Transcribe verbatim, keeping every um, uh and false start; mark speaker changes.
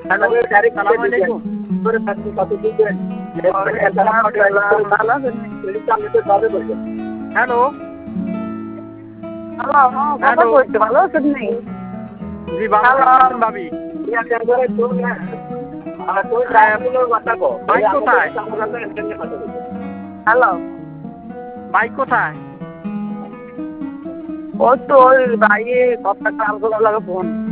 Speaker 1: Hello, সালাম আলাইকুম। Hello hello,
Speaker 2: ভালো আছেন নেই?
Speaker 1: জি ভালো আছেন ভাবি? ভাই কোথায়?
Speaker 2: হ্যালো,
Speaker 1: ভাই কোথায়?
Speaker 2: ও তো ওই ভাইয়ে কথা কাম করার লাগে ফোন